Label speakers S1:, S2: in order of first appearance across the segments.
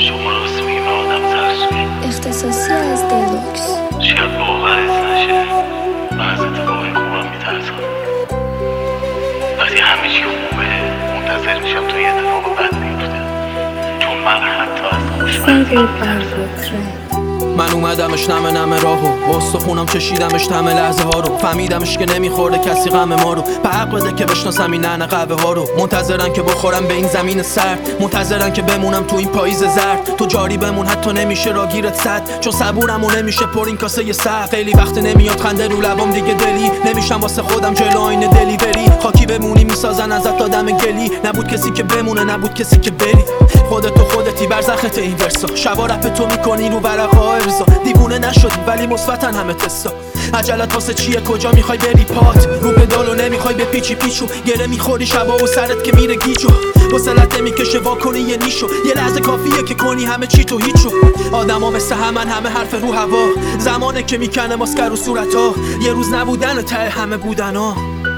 S1: شما راست میگیم آدم ترسوی
S2: اختصاصی از دلوکس.
S1: شاید باورت نشه و از اتفاقی خوبم میترسم. وقتی همه چی خوبه منتظر میشم تا یه اتفاق بد بیفته، چون من حتی از خوشمزه
S3: من اومدمش نمه راهو واستخونم چشیدمش تمه لحظه ها رو فهمیدمش که نمیخورده کسی غم ما رو به حق بده که بشناسم این ننه قهوه ها رو منتظرن که بخورم به این زمین سرد منتظرن که بمونم تو این پاییز زرد تو جاری بمون حتی نمیشه راگیرت صد چون صبورمو نمیشه پر این کاسه سرد خیلی وقت نمیاد خنده رو لبام دیگه دلی نمیشم واسه خودم جلو آینه دلی بری خاکی بمونی میسازن ازت آدم گلی نبود کسی که بمونه نبود کسی که بری خودتی برزخت این ورسا شبا رپ تو میکنی رو ورقا ارزا دیوونه نشدی ولی مثبتن همه تستا عجلت واسه چیه کجا میخوای بری پات رو پدالو نمیخوای به پیچو گره میخوری شبا و سرت که میره گیجو وصلت نمیکشه واکنی یه نیشو یه لحظه کافیه که کنی همه چی تو هیچو آدما مثل همه حرف رو هوا زمانه که میکنه ماسکر رو صورتا یه روز نبودن ته همه بودنا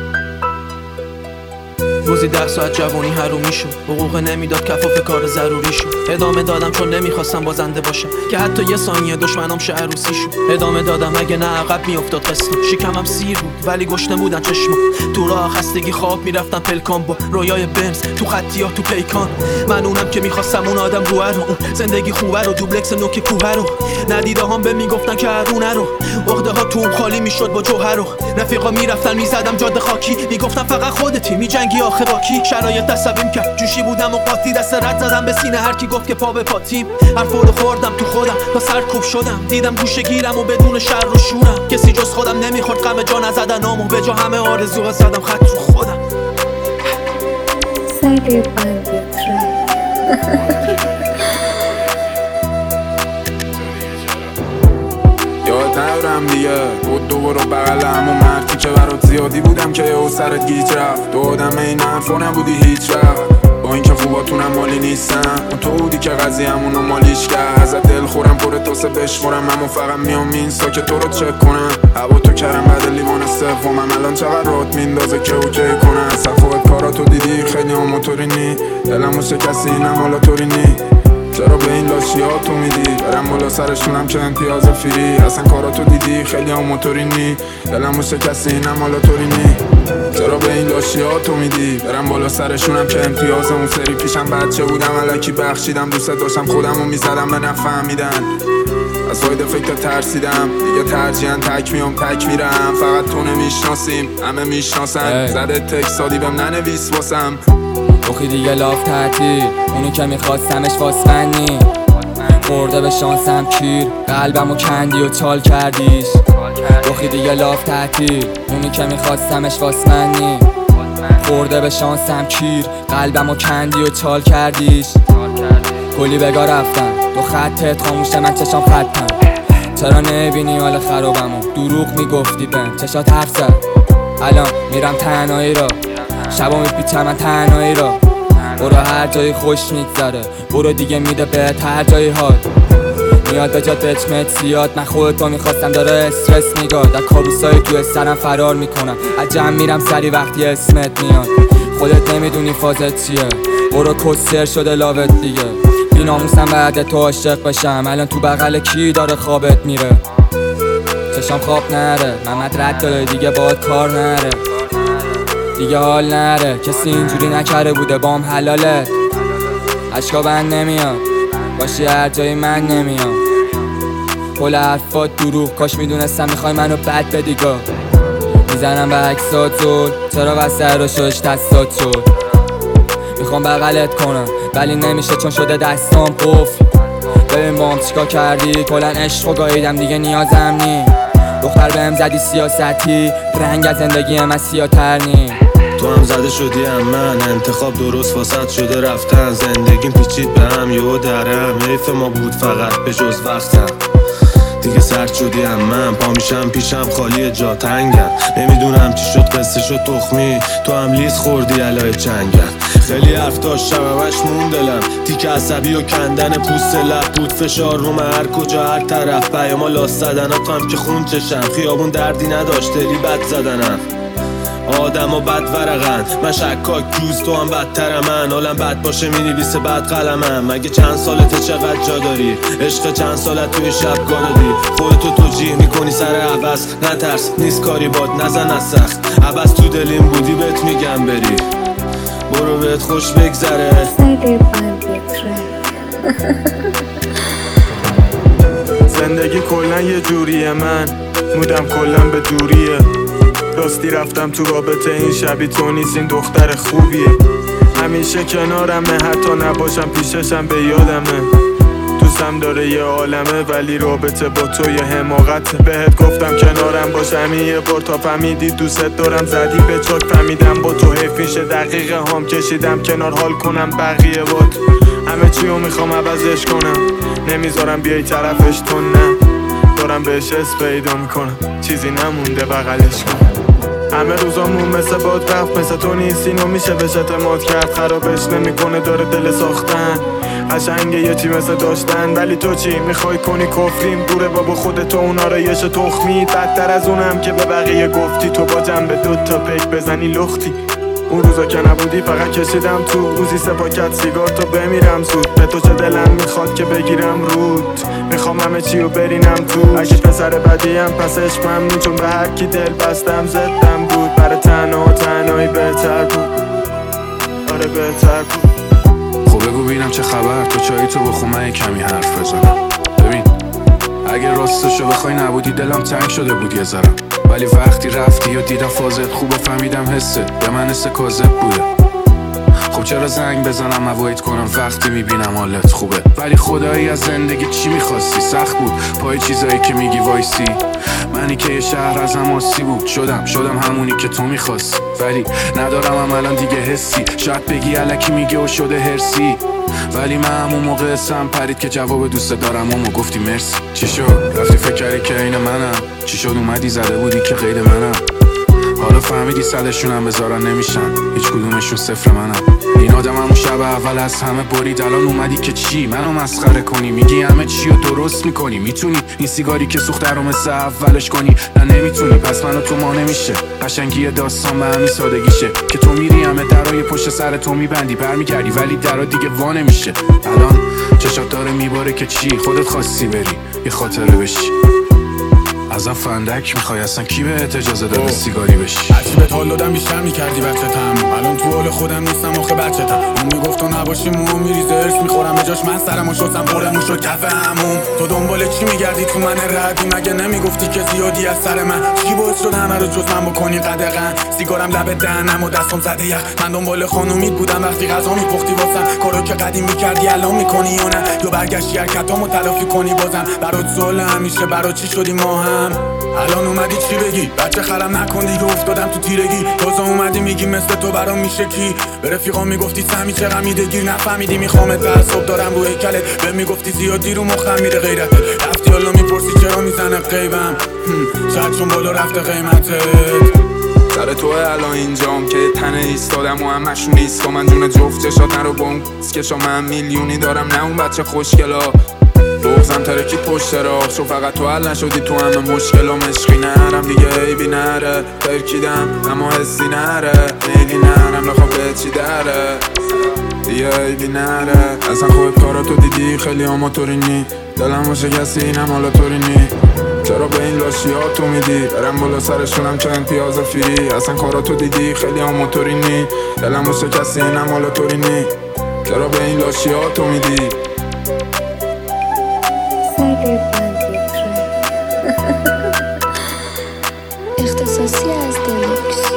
S3: روزی 10 ساعت جوانی حرومی شد حقوق نمیداد کفاف کار ضروری شد ادامه دادم چون نمیخواستم بازنده باشم که حتی یه ثانیه دشمنام شه عروسی شد ادامه دادم اگه نه عقب میافتاد قسطم شکمم سیر بود ولی گشنه بودن چشمم تو راه خستگی خواب میرفتم پلکان با رویای بنز تو خطی ها تو پیکان من اونم که میخواستم اون آدم روه رو اون زندگی خوبه رو دوبلکس نوک کوه رو ندیده هم به میگفتن که هرونه رو عقده ها تو اون خالی میشد با جوهر رو رفیقا میرفتن میزدم جاده خاکی میگفتن فقط خودتی میجنگی آخه با کی شرایط عصبیم کرد جوشی بودم و قاطی دست رد زدم به سینه هر کی گفت که پا به پاتیم حرفو رو خوردم تو خودم تا سرکوب شدم دیدم گوشه گیرم و بدون شر و شورم کسی جز خودم نمیخورد غم جا نزدنامو به جا همه آرزوها زدم خط رو خودم
S4: یاد ندارم دیگه بود دوباره بغلم و مردی که برات زیادی بودم که یه سرت گیج رفت تو آدم این حرفا نبودی هیچ وقت با اینکه خوباتونم مالی نیستم اون تو بودی که قضیه‌مونو مالیش کرد ازت دل خورم پر تاسه بشمرم اما فقط میام اینستا که تو رو چک کنم هوا تو کردم بعد لیوان سومم الان چقدر رات میندازه که اوکی کنم صفوت کاراتو دیدی خیلی هم موتوری نی دلمو شکستی اینم حالا طوری نی چرا به این لاشی ها تو میدی برم بالا سرشونم که امتیاز فری اصلا کاراتو دیدی خیلی هم موتوری نی دلمو شکستی اینم حالا طوری نی چرا به این لاشی ها تو میدی برم بالا سرشونم که امتیاز اون سری پیشم بچه بودم الکی بخشیدم دوست داشتم خودمو میزدم به نفهمیدن از فایده فکر ترسیدم دیگه ترجیحاً تک میام تک میرم فقط تو نمیشناسیم همه میشناسن زده تکسادی بهم ننویس واسم
S5: بخی دیگه لاف تعطیل اونو که میخواستمش واسمنی خورده به شانسم کیر قلبمو کندی و چال کردیش بخی دیگه لاف تعطیل اونو که میخواستمش واسمنی خورده به شانسم کیر قلبمو کندی و چال کردیش کلی بگا رفتم تو خطت خاموشه من چشام خطم چرا نبینی حال خرابمو دروغ میگفتی بهم چشات حرف زد الان میرم تنهایی را شبا میپیچم من تنهایی را برو هر جایی خوش میگذره برو دیگه میده بهت هر جایی حال میاد به جا دچمت زیاد من خودتو میخواستم داره استرس میگاد از کابوسای توی سرم فرار میکنم از جمع میرم سری وقتی اسمت میاد خودت نمیدونی فازت چیه برو کسر شده لاوت دیگه بی ناموسم بعد تو عاشق بشم الان تو بغل کی داره خوابت میره چشام خواب نره محمد رد داره دیگه باید کار نره دیگه حال نره کسی اینجوری نکره بوده بام حلالت عشقا بند نمیاد باشی هر جایی من نمیام کل حرفات دروغ کاش میدونستم میخوای منو بد بدیگا میزنم به عکسات زل چرا وسط رو شدش دستات شد میخوام بغلت کنم ولی نمیشه چون شده دستام قفل ببین بام چیکار کردی کلن عشقو گاهیدم دیگه نیازم نی دختر بهم زدی سیاستی رنگ از زندگی من سیاتر نی
S6: تو هم زده شدی هم من انتخاب درست واسط شده رفتن زندگیم پیچید به هم یهو درم حیف ما بود فقط به جز وقتم دیگه سرد شدی هم من پا میشم پیشم خالی جا تنگم نمیدونم چی شد قصه شد تخمی تو هم لیز خوردی علای چنگم خیلی حرف داشتم همش مون دلم تیک عصبی و کندن پوست لب بود فشار روم هر کجا هر طرف پیاما لاس زدن تو هم که خون چشم خیابون دردی نداشت دلی بد زدنم آدم و بد ورقن، من شکاک جوز تو هم بدتر من. حالم بد باشه مینویسه بد قلمم. مگه چند سالته چقدر جا داری؟ عشق چند سالت توی شب گادادی؟ خودتو توجیه میکنی سر عوض، نترس نیست کاری باد نزن از سخت. عوض تو دلیم بودی بهت میگم بری، برو بهت خوش بگذره.
S4: زندگی کلن یه جوریه، من مودم کلن به دوریه. راستی رفتم تو رابطه، این شبی تو نیست، این دختر خوبیه. همیشه کنارمه، حتی نباشم پیششم به یادمه. دوستم داره یه عالمه، ولی رابطه با تو یه حماقت. بهت گفتم کنارم باش همین یه بار تا فهمیدی دوست دارم، زدی به چاک فهمیدم با تو حیف میشه. دقیقه هم کشیدم کنار حال کنم بقیه بات. همه چیو میخوام عوضش کنم، نمیذارم بیای طرفش تو نه. دارم بهش اس پیدا میکنم، چیزی نمونده بغلش کنم. همه روزامون مثل باد رفت، مثل تو نیست اینو میشه بهش اعتماد کرد. خرابش نمیکنه داره دل ساختن، قشنگه یه چی مثل داشتن. ولی تو چی میخوای کنی؟ کفریم دوره بابا خودتو اون آرایش تخمی. بدتر از اونم که به بقیه گفتی تو با جنب 2 تا پیک بزنی لختی. اون روزا که نبودی فقط کشیدم تو، روزی 3 پاکت سیگار تا بمیرم زود. به تو چه دلم میخواد که بگیرم رود، میخوام همه چیو برینم تو. اگه پسر بدیم پس عشقم نی، چون به هر کی دل بستم زدم بود. برای تنهایی بهتر بود، آره بهتر بود.
S7: خب بگو بینم چه خبر، تو چایی تو بخون من کمی حرف بزنم. ببین اگه راستشو بخوای نبودی دلم تنگ شده بود یه ذره، ولی وقتی رفتی و دیدم فازت خوبه فهمیدم حست به من حس کاذب بوده. خب چرا زنگ بزنم اوایت کنم وقتی میبینم حالت خوبه؟ ولی خدایی از زندگی چی میخواستی؟ سخت بود پای چیزایی که میگی وایسی. منی که یه شهر ازم آسی بود، شدم همونی که تو میخواستی. ولی ندارم الان دیگه حسی، شاید بگی الکی میگه و شده هرسی. ولی من همون موقع اسم پرید که جواب دوست دارم و گفتی مرسی. چی شد؟ رفتی فکر کردی که این منم؟ چی شد اومدی زده بودی که غیر منم؟ حالا فهمیدی 100شونم بذارن نمیشن، هیچ کدومشون صفر منم. این آدم همون شب اول از همه برید، الان اومدی که چی؟ منو مسخره کنی؟ میگی همه چی رو درست میکنی؟ میتونی این سیگاری که سوخته رو مثل اولش کنی؟ نه نمیتونی، پس منو تو ما نمیشه. قشنگی داستان به همین سادگیشه که تو میری همه درای پشت سر تو میبندی، برمیگردی ولی درا دیگه وا نمیشه. الان چشات داره میباره که چی؟ خودت خواستی بری یه خاطره بشی. ازم فندک میخوای؟ اصلا کی بهت اجازه داده سیگاری بشی؟
S4: هرچی بهت حال دادم بیشتر میکردی بچه‌تم. الان تو حال خودم نیستم آخه بچه‌تم. اون میگفت تو نباشی موم میریزه ارس میخورم به جاش، من سرمو شستم بردمو شد کف هموم. تو دنبال چی میگردی تو من ردی؟ مگه نمیگفتی که زیادی از سر من؟ چی باعث شد همه رو جز من بکنی قدغن؟ سیگارم لب دهنم و دستم زده یخ. من دنبال خانومیت بودم وقتی غذا میپختی واسم، کارو که قدیم میکردی الان میکنی یا نه؟ یا برگشتی حرکتامو تلافی کنی بازم؟ برات سوال همیشه برات چی شدی ما هم؟ الان اومدی چی بگی؟ بچه خرم نکن دیگه افتادم تو تیرگی. تازه اومدی میگی مثل تو برام میشه کی؟ به رفیقام میگفتی سمی چه غمی دگیر، نفهمیدی میخوامت تعصب دارم رو هیکلت. به میگفتی زیادی رو مخم میره غیرتت، رفتی حالا میپرسی چرا میزنه قیبم؟ شاید چون بالا رفته قیمتت. سر توه الان اینجام که تنه ایستادم و همشون ریسکا. من جون جفت چشات نرو بام کشا، من میلیونی دارم نه اون بچه خوشگلا. بغزم ترکید پشت راه، چون فقط تو حل نشدی تو همه مشکلام. عشقی نرم دیگه عیبی نره، ترکیدم اما حسی نره. میلی نرم نخوام به چی دره دیگه عیبی نره. اصلا خود کاراتو دیدی خیلی آماتورینی، دلم و شکستی اینم حالا طورینی. چرا به این لاشی ها تو میدی؟ برم بالا سرشونم چه امتیاز فیری. اصلا کاراتو دیدی خیلی آماتورینی، دلم و شکستی اینم حالا طورینی. چرا به این لاشی ها تو میدی؟
S2: اختصاصی از دلوکس.